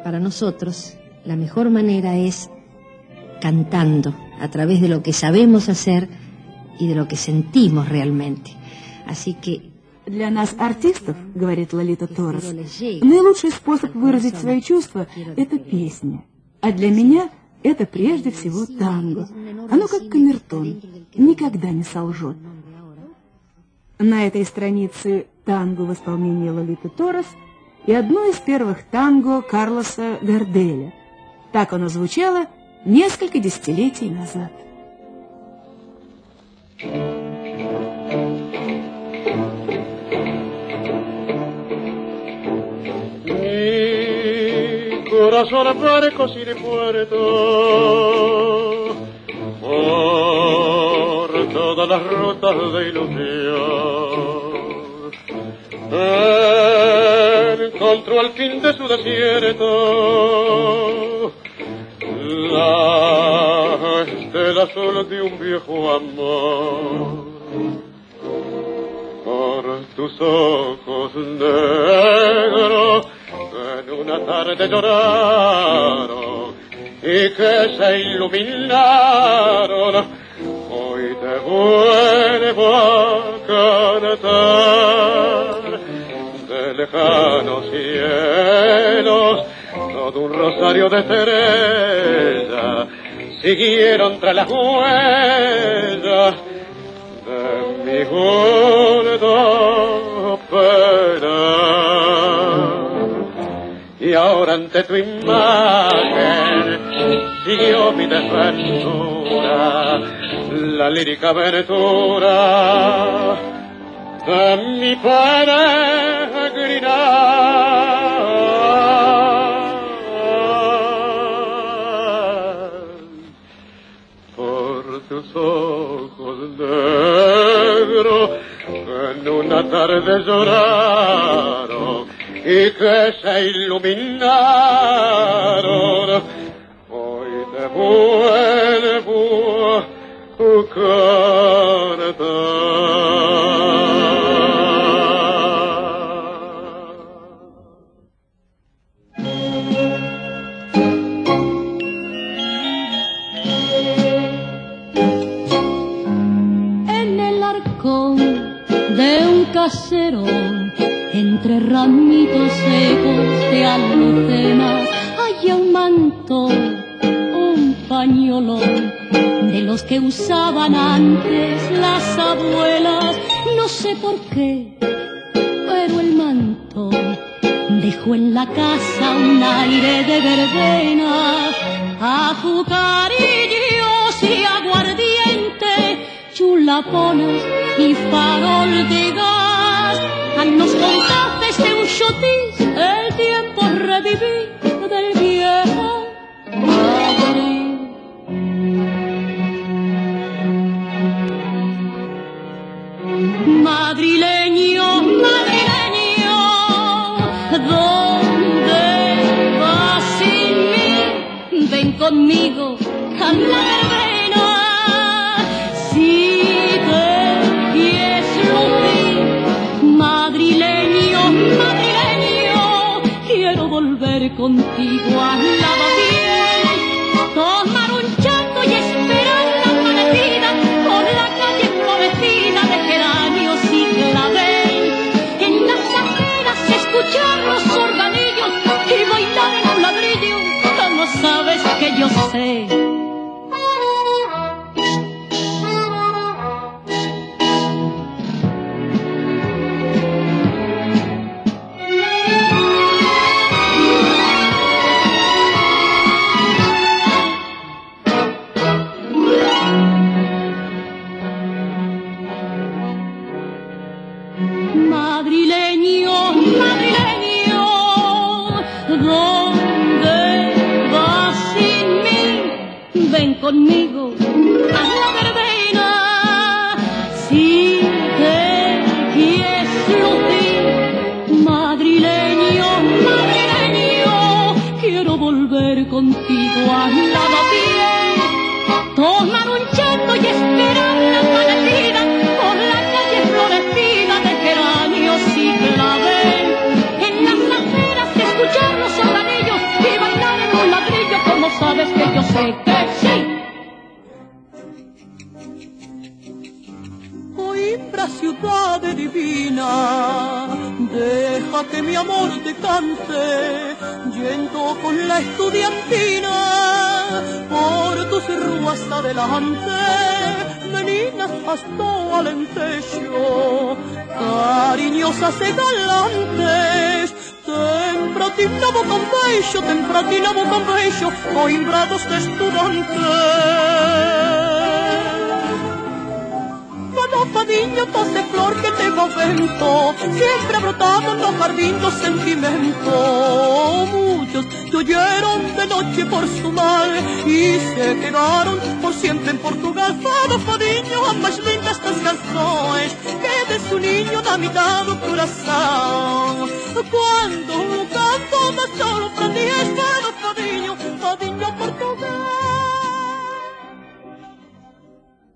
para nosotros la mejor manera es cantando, a través de lo que sabemos hacer y de lo que sentimos realmente. Así que для нас, артистов, говорит Лолита Торрес, наилучший способ выразить свои чувства – это песня. А для меня это прежде всего танго. Оно как камертон, никогда не солжет. На этой странице танго в исполнении Лолиты Торрес и одно из первых танго Карлоса Гарделя. Так оно звучало несколько десятилетий назад. Corazón barco sin puerto, por todas las rutas de ilusión, encontró al fin de su desierto la estela azul de un viejo amor. Por tus ojos negros en una tarde lloraron y que se iluminaron, hoy te vuelvo a cantar de lejanos cielos, todo un rosario de estrellas siguieron tras las huellas de mi gordo penar. Y ahora ante tu imagen siguió mi desventura, la lírica aventura de mi peregrinar. Por tus ojos negros en una tarde lloraron y que se iluminaron, hoy te vuelvo a En el arcón de un caserón, entre ramitos secos de alucenas, hay un manto, un pañolón, de los que usaban antes las abuelas. No sé por qué, pero el manto dejó en la casa un aire de verbenas, azucarillos y aguardiente, chulapones y farol de gas. A los compases de un chotis el tiempo reviví del viejo Madrid. Madrileño, madrileño, ¿dónde vas sin mí? Ven conmigo a la verbena. Si te quieres lucir, madrileño, madrileño, quiero volver contigo a Lavapiés, tomar un chaco y esperar la amanecida por la calle florecida de geranios y clavel. En las aceras escuchar los organillos y bailar en un ladrillo, no sabes que yo sé. Madrileño, madrileño, ¿dónde vas sin mí? Ven conmigo a la verbena. Si te quieres lucir, madrileño, madrileño, quiero volver contigo a Lavapiés, tomar un chato y esperar la amanecida por la calle florecida de geranios y clavel. En las aceras escuchar los organillos y ciudad divina. Deja que mi amor te cante, yendo con la estudiantina por tus ruas adelante, meninas hasta Alentejo, cariñosas y galantes. Tempratina con bello, coimbrados de estudiantes. Fadiño, tos de flor que te va vento, siempre ha brotado en los jardines los sentimientos. Muchos te oyeron de noche por su mal y se quedaron por siempre en Portugal. Fadiño, a más lindas estas canciones que de su niño da mitad do coração. Cuando un canto más solo prendía